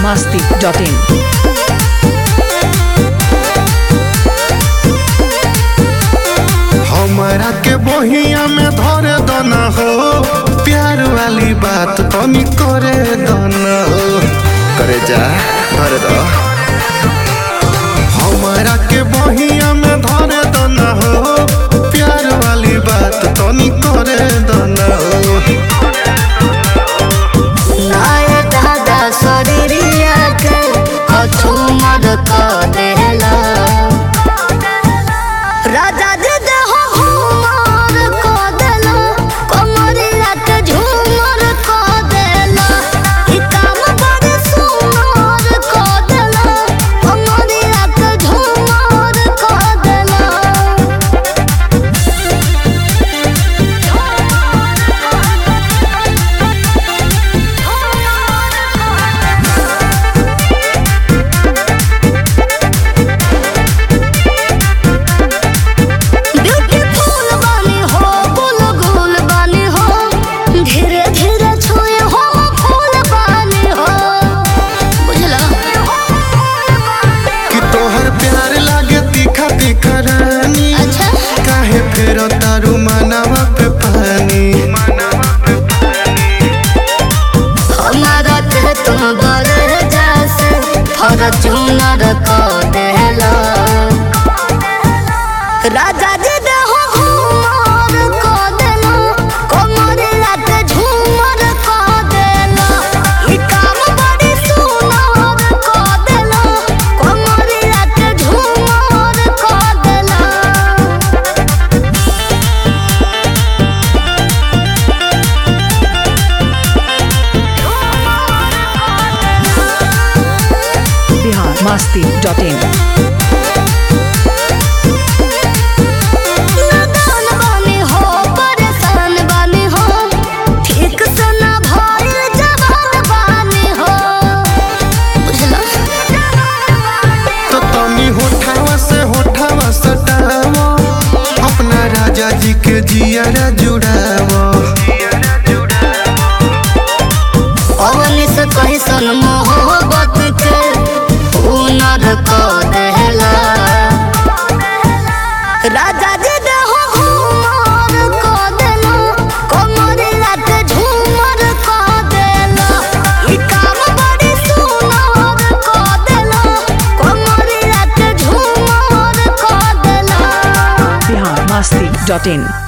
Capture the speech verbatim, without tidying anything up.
masti dot in. हमारा के बहिया में धरे दना हो, प्यार वाली बात तनी करे दना हो, करे जा धरे दो। हमारा के बहिया में धरे दना हो, प्यार वाली बात तनी करे दना हो। नाये दादा शरीरिया के कछु मद का देला राजा जी देहो घूमर को देला कमरिया के झूमर को देला ई काम बड़े सुमर को देला कमरिया के झूमर को देला। तारू मनवा पे पानी हमारा के तुम बड़े जैसे फॉर्च्यूनर को देला राजा जी देहो घूमर को देला कमरिया के झूमर को देला ई काम बड़ी सुनर को देला कमरिया के झूमर को देला। masti dot in. नादान बानी हो परेशान बानी हो ठीक से ना भइल जवान बानी हो बुझला तो तनी होठावा से होठावा सटावा अपना राजा जी के जियारा जुड़ावा। अवनी से कहीं सन मोहब्बत के हुनर को देला राजा जी देहो घूमर को देला कमरिया के झूमर को देला ई काम बड़ी सुनर को देला कमरिया के झूमर को देला। masti dot in.